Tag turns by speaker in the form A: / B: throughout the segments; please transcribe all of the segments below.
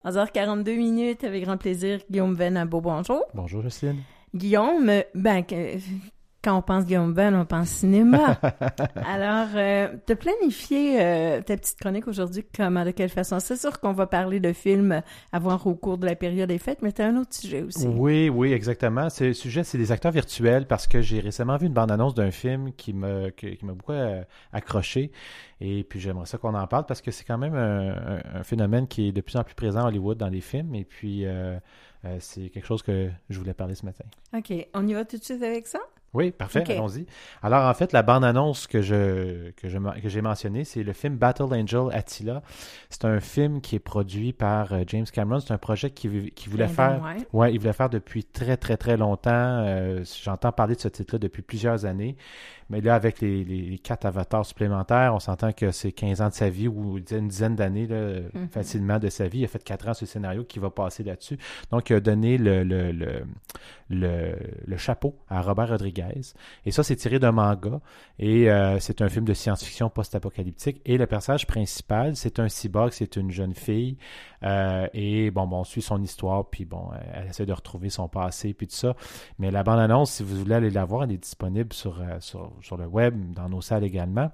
A: 11h42 avec grand plaisir, Guillaume Venn à Beau bonjour.
B: Bonjour, Justine.
A: Guillaume, quand on pense Guillaume Venn, on pense cinéma. Alors, t'as planifié ta petite chronique aujourd'hui, comment, de quelle façon? C'est sûr qu'on va parler de films à voir au cours de la période des fêtes, mais t'as un autre sujet aussi.
B: Oui, exactement. Le sujet, c'est des acteurs virtuels parce que j'ai récemment vu une bande-annonce d'un film qui m'a beaucoup accroché. Et puis, j'aimerais ça qu'on en parle parce que c'est quand même un phénomène qui est de plus en plus présent à Hollywood dans les films. Et puis, c'est quelque chose que je voulais parler ce matin.
A: OK. On y va tout de suite avec ça?
B: Oui, parfait,
A: Okay.
B: Allons-y. Alors, en fait, la bande-annonce que j'ai mentionnée, c'est le film Battle Angel Attila. C'est un film qui est produit par James Cameron. C'est un projet qu'il voulait faire. Ouais, il voulait faire depuis très, très, très longtemps. J'entends parler de ce titre-là depuis plusieurs années. Mais là, avec les 4 avatars supplémentaires, on s'entend que c'est 15 ans de sa vie ou une dizaine d'années là, facilement de sa vie. Il a fait 4 ans ce scénario qui va passer là-dessus. Donc, il a donné le chapeau à Robert Rodriguez. Et ça, c'est tiré d'un manga. Et c'est un film de science-fiction post-apocalyptique. Et le personnage principal, c'est un cyborg, c'est une jeune fille. On suit son histoire, puis elle essaie de retrouver son passé, puis tout ça. Mais la bande-annonce, si vous voulez aller la voir, elle est disponible sur le web, dans nos salles également.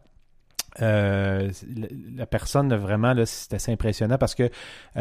B: La personne, vraiment, là, c'est assez impressionnant parce que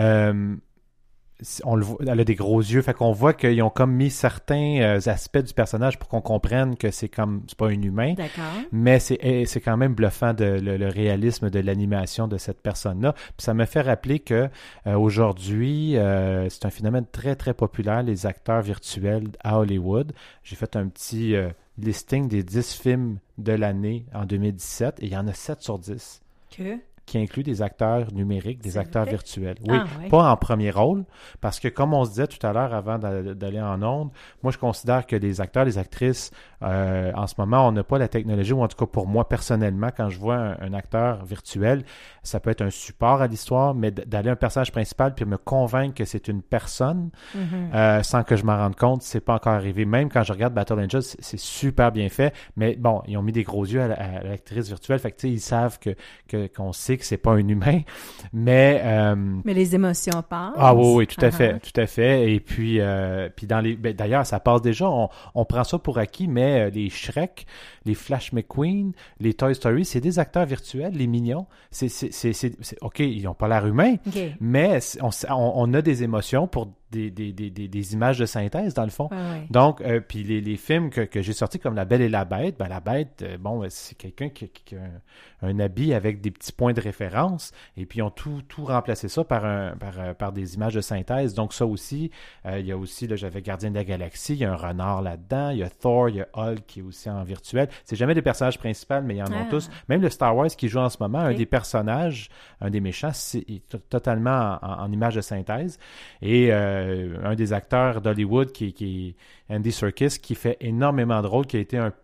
B: on le voit, elle a des gros yeux, fait qu'on voit qu'ils ont comme mis certains aspects du personnage pour qu'on comprenne que c'est pas un humain.
A: D'accord.
B: Mais c'est quand même bluffant le réalisme de l'animation de cette personne-là. Puis ça me fait rappeler que aujourd'hui, c'est un phénomène très très populaire, les acteurs virtuels à Hollywood. J'ai fait un petit listing des 10 films de l'année en 2017 et il y en a 7 sur 10. Qui inclut des acteurs numériques, des acteurs virtuels. Oui, pas en premier rôle, parce que comme on se disait tout à l'heure avant d'aller en ondes, moi je considère que les acteurs, les actrices, en ce moment, on n'a pas la technologie, ou en tout cas pour moi personnellement, quand je vois un acteur virtuel, ça peut être un support à l'histoire, mais d'aller un personnage principal puis me convaincre que c'est une personne, sans que je m'en rende compte, c'est pas encore arrivé. Même quand je regarde Battle Angel, c'est super bien fait, mais bon, ils ont mis des gros yeux à l'actrice virtuelle, fait que tu sais, ils savent qu'on sait que c'est pas un humain, mais
A: les émotions passent.
B: Ah oui, tout à fait. Et puis d'ailleurs, ça passe déjà. On prend ça pour acquis, mais les Shrek, les Flash McQueen, les Toy Story, c'est des acteurs virtuels, les mignons. C'est OK, ils n'ont pas l'air humains, mais on a des émotions pour des images de synthèse, dans le fond.
A: Ouais.
B: Donc, puis les films que j'ai sortis, comme La Belle et la Bête, la Bête, c'est quelqu'un qui a un habit avec des petits points de référence, et puis ils ont tout remplacé ça par des images de synthèse. Donc ça aussi, il y a aussi, là, j'avais Gardien de la Galaxie, il y a un renard là-dedans, il y a Thor, il y a Hulk qui est aussi en virtuel. C'est jamais des personnages principaux, mais il y en a tous. Même le Star Wars qui joue en ce moment, un des personnages, un des méchants, c'est totalement en image de synthèse. Et un des acteurs d'Hollywood qui est Andy Serkis, qui fait énormément de rôles, qui a été un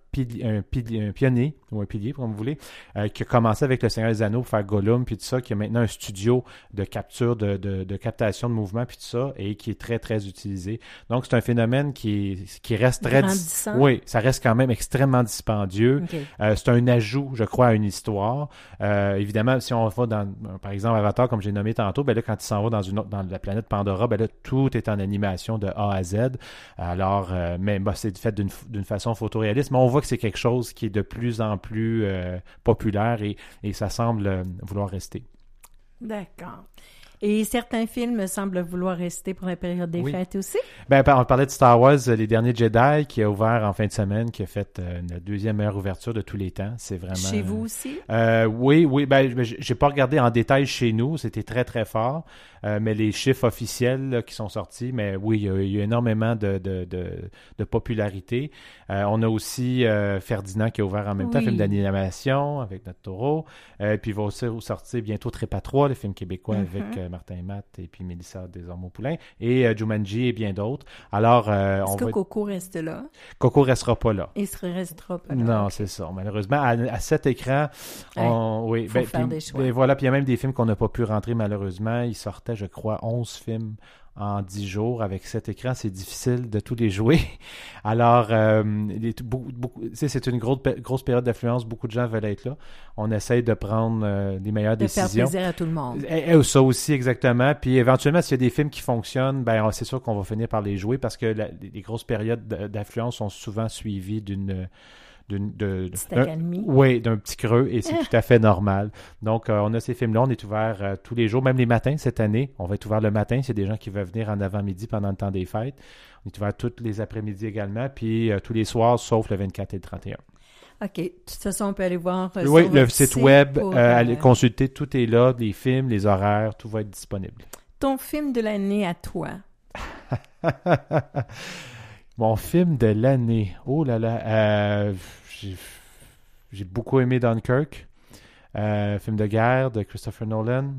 B: pionnier, ou un pilier, comme vous voulez, qui a commencé avec Le Seigneur des Anneaux pour faire Gollum, puis tout ça, qui a maintenant un studio de capture, de captation de mouvement, puis tout ça, et qui est très, très utilisé. Donc, c'est un phénomène qui reste très... Oui, ça reste quand même extrêmement dispendieux.
A: Okay.
B: C'est un ajout, je crois, à une histoire. Évidemment, si on va dans, par exemple, Avatar, comme j'ai nommé tantôt, ben là, quand il s'en va dans la planète Pandora, ben là, tout est en animation de A à Z. Alors, mais c'est fait d'une façon photoréaliste, mais on voit que c'est quelque chose qui est de plus en plus populaire et ça semble vouloir rester.
A: D'accord. Et certains films semblent vouloir rester pour la période des fêtes aussi?
B: On parlait de Star Wars, Les Derniers Jedi, qui a ouvert en fin de semaine, qui a fait la deuxième meilleure ouverture de tous les temps. C'est vraiment...
A: Chez vous aussi?
B: Oui. J'ai pas regardé en détail chez nous. C'était très, très fort. Mais les chiffres officiels là, qui sont sortis, mais oui, il y a énormément de popularité. On a aussi Ferdinand qui a ouvert en même temps, film d'animation avec notre taureau. Puis il va aussi sortir bientôt Trépas 3, le film québécois avec Martin Matt et puis Mélissa Desormeaux-Poulain, et Jumanji et bien d'autres. Alors,
A: Est-ce que Coco reste là?
B: Coco restera pas là.
A: Il ne restera pas là.
B: Non, c'est ça. Malheureusement, à cet écran,
A: faut faire des choix.
B: Voilà, puis il y a même des films qu'on n'a pas pu rentrer malheureusement. Il sortait, je crois, 11 films en 10 jours avec 7 écrans, c'est difficile de tous les jouer. Alors, c'est une grosse période d'affluence, beaucoup de gens veulent être là. On essaye de prendre les meilleures décisions.
A: De faire plaisir à tout le monde.
B: Ça aussi, exactement. Puis éventuellement, s'il y a des films qui fonctionnent, ben c'est sûr qu'on va finir par les jouer parce que les grosses périodes d'affluence sont souvent suivies d'une d'un petit creux, et c'est tout à fait normal. Donc, on a ces films-là, on est ouvert tous les jours, même les matins cette année. On va être ouvert le matin, s'il y a des gens qui veulent venir en avant-midi pendant le temps des fêtes. On est ouvert tous les après-midi également, puis tous les soirs, sauf le 24 et le 31.
A: OK. De toute façon, on peut aller voir
B: oui, le site web, aller consulter, tout est là, les films, les horaires, tout va être disponible.
A: Ton film de l'année à toi?
B: Mon film de l'année. Oh là là. J'ai beaucoup aimé Dunkirk. Film de guerre de Christopher Nolan.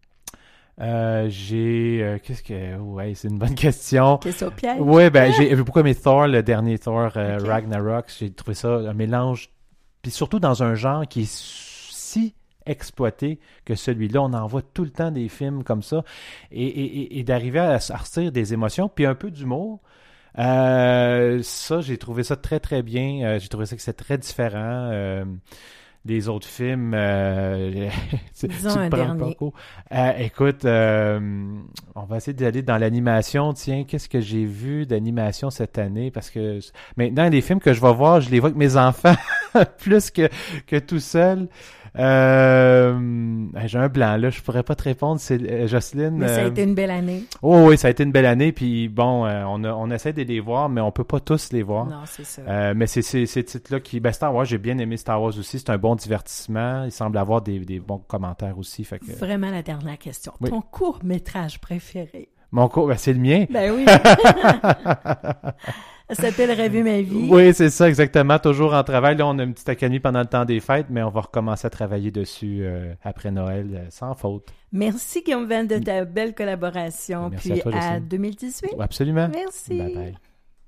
B: Ouais, c'est une bonne question.
A: Question piège.
B: Oui, j'ai beaucoup aimé Thor, le dernier Thor, Ragnarok. J'ai trouvé ça un mélange. Puis surtout dans un genre qui est si exploité que celui-là. On en voit tout le temps des films comme ça. Et d'arriver à sortir des émotions, puis un peu d'humour. Ça, j'ai trouvé ça très, très bien. J'ai trouvé ça que c'est très différent. Les autres films,
A: disons un dernier.
B: Écoute, on va essayer d'aller dans l'animation. Tiens, qu'est-ce que j'ai vu d'animation cette année? Parce que maintenant, les films que je vais voir, je les vois avec mes enfants plus que tout seul. J'ai un blanc, là, je pourrais pas te répondre. C'est Jocelyne.
A: Mais ça a été une belle année.
B: Oh oui, ça a été une belle année. Puis bon, on essaie de les voir, mais on peut pas tous les voir.
A: Non, c'est ça.
B: Mais c'est ces titres-là qui... Star Wars, j'ai bien aimé Star Wars aussi. C'est un bon divertissement. Il semble avoir des bons commentaires aussi. Fait que...
A: Vraiment la dernière question.
B: Oui.
A: Ton court-métrage préféré?
B: Mon court, c'est le mien.
A: Ben oui. Ça s'appelle Rêver ma vie.
B: Oui, c'est ça, exactement. Toujours en travail. Là, on a une petite académie pendant le temps des fêtes, mais on va recommencer à travailler dessus après Noël, sans faute.
A: Merci, Guillaume Van, de ta belle collaboration.
B: Merci
A: puis
B: à toi,
A: à 2018.
B: Absolument.
A: Merci.
B: Bye bye.